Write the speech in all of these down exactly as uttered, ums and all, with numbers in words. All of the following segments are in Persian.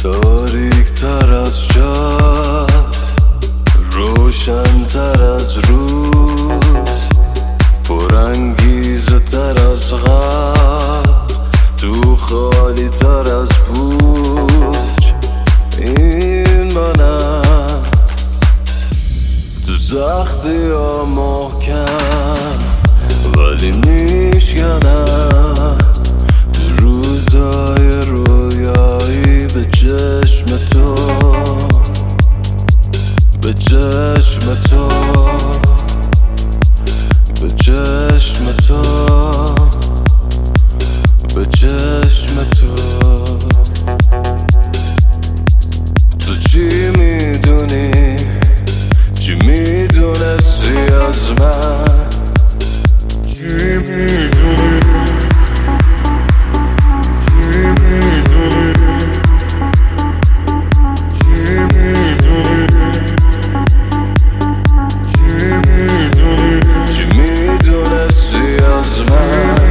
تاریک تر از شب، روشن تر از روز، پرانگیزه تر از غم، تو خالی تر از پوچ. این منم تو سختی ها محکم، ولی میشکنم تو روزای رویایی به چشم تو، به چشم تو، به چشم تو، به چشم تو. تو چی میدونی، چی میدونستی از من، چی میدونی، چی میدونی، چی میدونی، چی میدونی، چی میدونستی از من.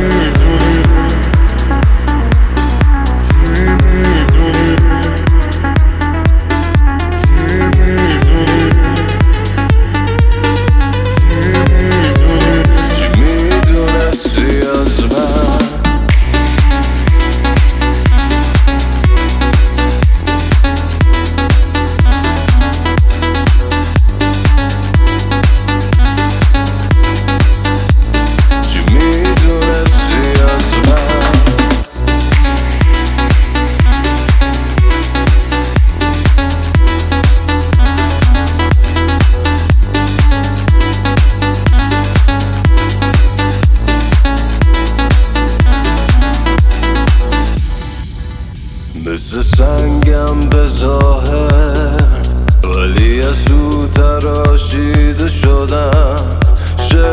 مثل سنگم به ظاهر، ولی از او تراشیده شدم.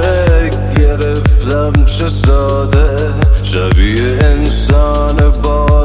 شک گرفتم چه ساده، شبیه انسان با